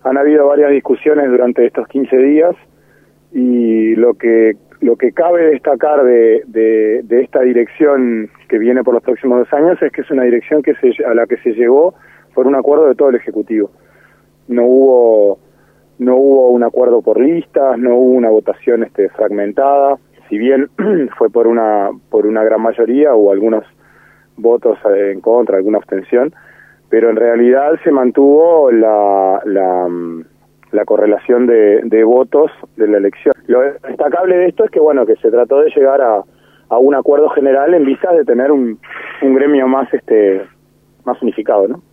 Han habido varias discusiones durante estos 15 días y lo que cabe destacar de esta dirección que viene por los próximos 2 años es que es una dirección a la que se llegó por un acuerdo de todo el Ejecutivo. No hubo un acuerdo por listas, no hubo una votación fragmentada, si bien fue por una gran mayoría, hubo algunos votos en contra, alguna abstención, pero en realidad se mantuvo la correlación de votos de la elección. Lo destacable de esto es que que se trató de llegar a un acuerdo general en vistas de tener un gremio más unificado, ¿no?